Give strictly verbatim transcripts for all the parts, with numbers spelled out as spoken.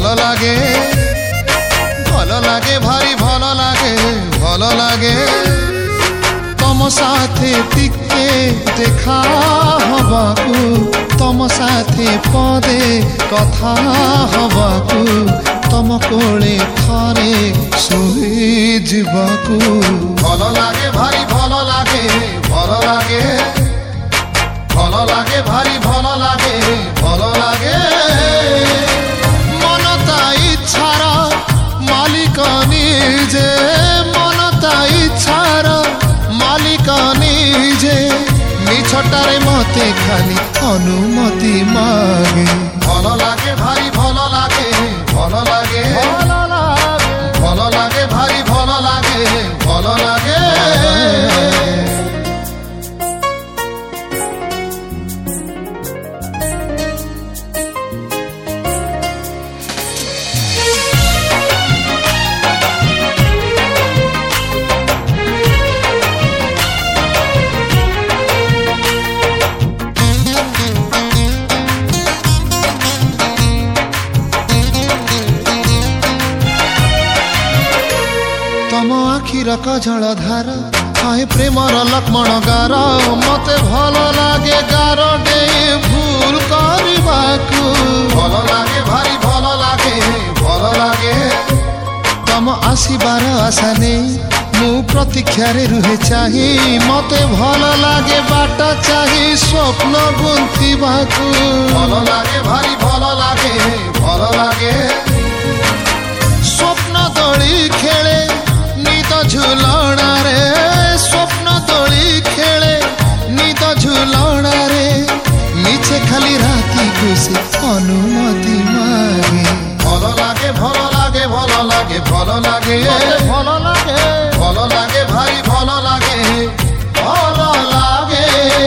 लगे भल लगे भारी भल लगे भल लगे तम साथे टिके देखा हबाकू तम साथे पदे कथा हबाकू तम कोले थरे सोई जीवाकू भल लगे भारी भल लगे भल लगे भल लगे भारी भल लगे भल लगे मन ता इच्छार मालिक निजे मन ता इच्छार मालिक निजे मिछटारे मते खाली अनुमति मागे भल लगे भारी भल लगे भल लगे भल लगे भारी भल लगे भल लगे तम आखिर कजल धार आए प्रेमर लक्ष्मण गार मते भल लगे गार डे भूल करबाकू भल लगे भारी भल लगे भल लगे तम आसीबार आशा नहीं मु प्रतीक्षा रे रुहे चाही मते भल लगे बाट चाही स्वप्न गुंथिबाकू भल लगे भारी भल लगे भल लगे स्वप्न दोली खेले निद झुलना रे स्वप्न तोली खेले निद झुलना रे नीचे खाली राती खुशी अनुमति मागे भल लगे भल लगे भल लगे भल लगे भल लगे भल लगे भारी भल लगे भल लगे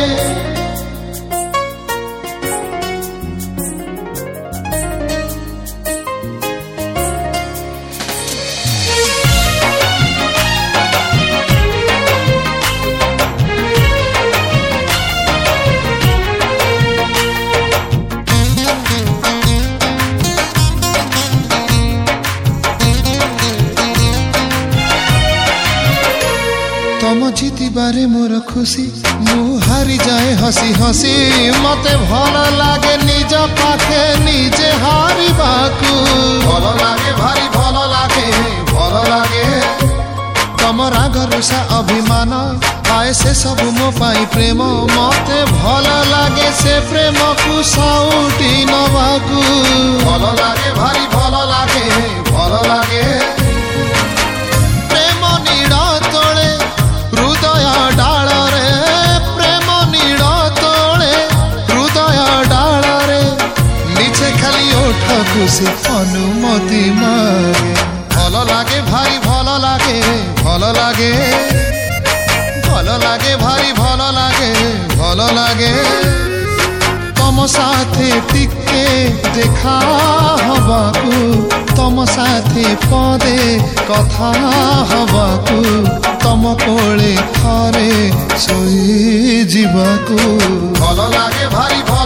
तम जीति बारे मोर खुशी मु हारी जाए हसी हसी मते भल लागे निज पाखे निजे हारी बाकू भल लागे भारी भल लागे भल लागे तम राग रुषा अभिमान आए से सब मो पाई प्रेम मते भल लागे से प्रेम को साउटी नबाकू भल लागे भारी भल लागे भल लागे प्रेम नीड़ तोले हृदय डाल रे प्रेम नीड़ तोले हृदय डाल रे नीचे खाली ओठ खुशी अनुमति मागे भल लगे भारी भल लगे भल लगे भल लगे भारी भल लगे भल लगे तम साथे टिके देखा हबाकू तम साथे पदे कथा हबाकू तम कोले थरे सोई जीवाकू भल लगे भारी भल